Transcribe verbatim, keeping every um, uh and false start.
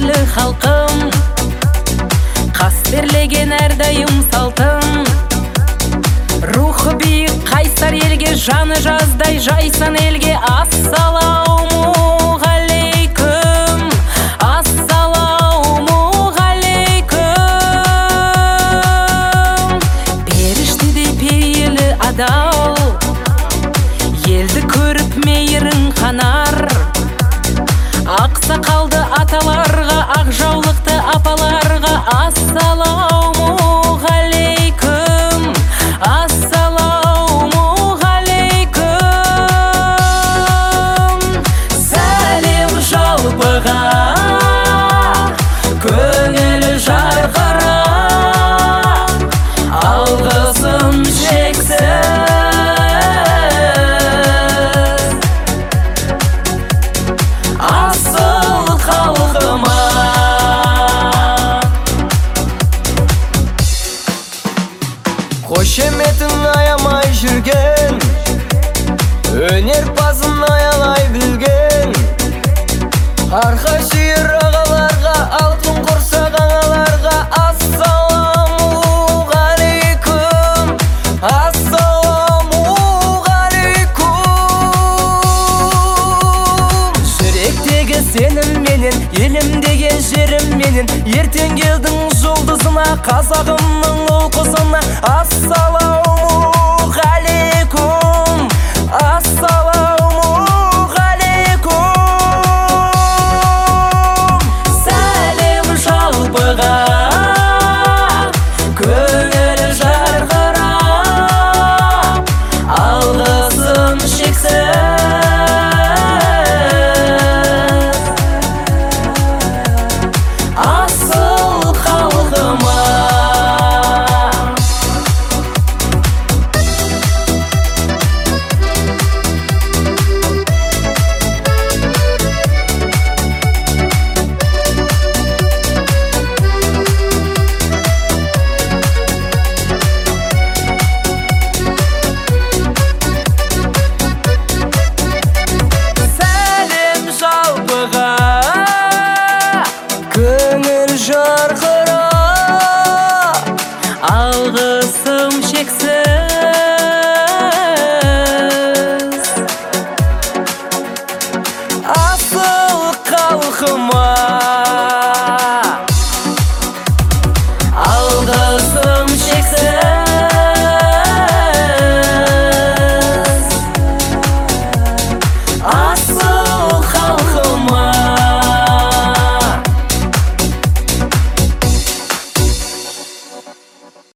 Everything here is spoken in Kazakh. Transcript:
пейілі халқым, қастерлеген әрдайым салтым. Рухы биік қайсар елге, жаны жаздай жайсан елге. Ассаламу ғалейкум, ассаламу ғалейкум. Періштедей пейілі адал, елді көріп мейірін қанар. Ақсақалды аталарға, ақ жаулықты апаларға. Ассаламу ғалейкум, ассаламу ғалейкум. Сәлем жалпыға, көңілі жарқырап, алғысым шексіз. Асыл халқыма қошеметін аямай жүрген, өнерпазын аялай білген. Арқа сүйер ағаларға, алтын құрсақ ағаларға. Ассаламу ғалейкум, ассаламу ғалейкум. жүректегі сенім менен, елім деген жерім менен. Ертең келдің жұлдызына, қазағымның ұл-қызына. Ассаламу ғалейкум, ассаламу ғалейкум. Сәлем жалпыға, көңілі жарқырап, алғысым шексіз. Асыл халқыма Көңіл жарқырап, алғысым шексіз.